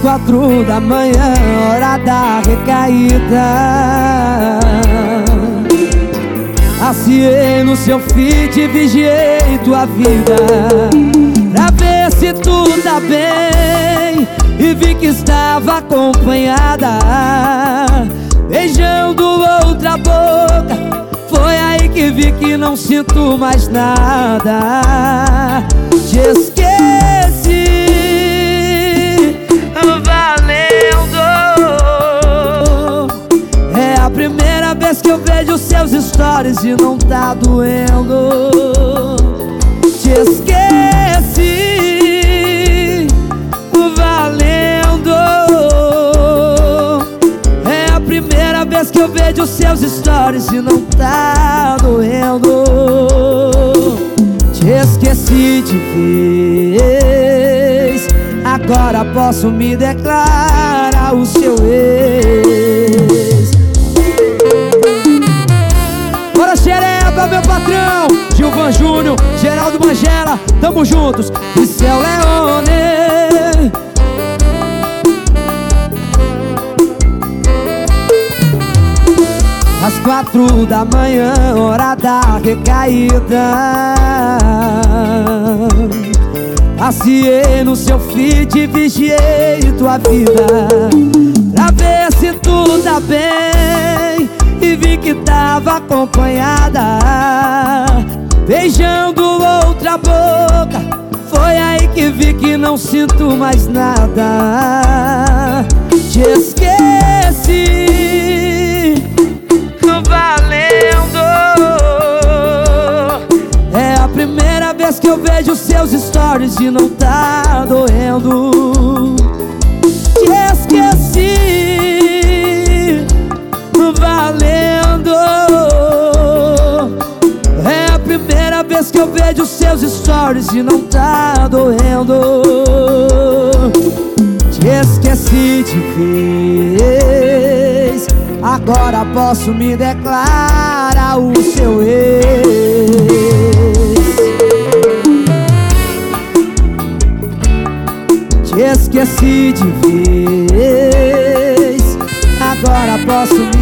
4 da manhã, hora da recaída. Aciei no seu feed, vigiei tua vida pra ver se tu tá bem, e vi que estava acompanhada, beijando outra boca. Foi aí que vi que não sinto mais nada. Te esqueci, valendo. É a primeira vez que eu vejo seus stories e não tá doendo. Te esqueci, valendo. É a primeira vez que eu vejo seus stories e não tá doendo. Te esqueci de vez, agora posso me declarar o seu ex. Bora xereca, meu patrão, Gilvan Júnior, Geraldo Mangela, tamo juntos, Liceu Leone. Às 4 da manhã, hora da recaída. Aciei no seu feed, vigiei tua vida pra ver se tu tá bem, e vi que tava acompanhada, beijando outra boca. Foi aí que vi que não sinto mais nada. Te esqueci, valendo. É a primeira vez que eu vejo seus stories e não tá doendo. Te esqueci, valendo. É a primeira vez que eu vejo seus stories e não tá doendo. Te esqueci de vez, agora posso me declarar o seu ex. Te esqueci de vez, agora posso me